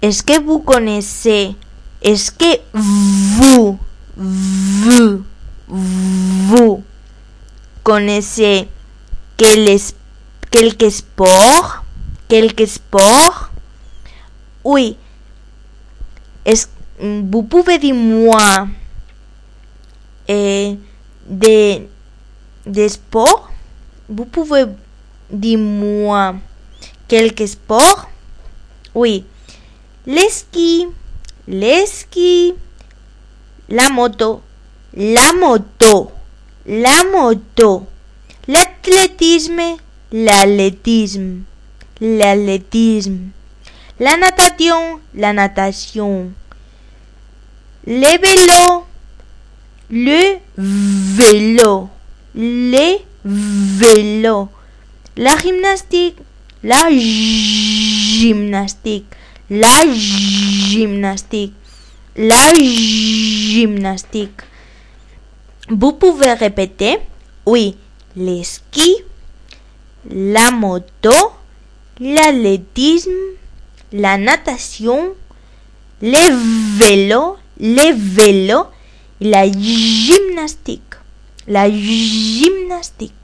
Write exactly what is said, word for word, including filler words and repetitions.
Est-ce que vous connaissez? Est-ce que vous, vous, vous connaissez quel, quelques sports? Quelques sports? Oui. Est-ce, vous pouvez dire moi eh, des, des sports? Vous pouvez dire moi quelques sports? Oui. Les skis, les skis, la moto, la moto, la moto, l'athlétisme, l'athlétisme, l'athlétisme, la natation, la natation, le vélo, le vélo, le vélo, la gymnastique, la gymnastique, la gymnastique, la gymnastique. Vous pouvez répéter? Oui, les skis, la moto, l'athlétisme, la natation, les vélos, les vélos, la gymnastique, la gymnastique.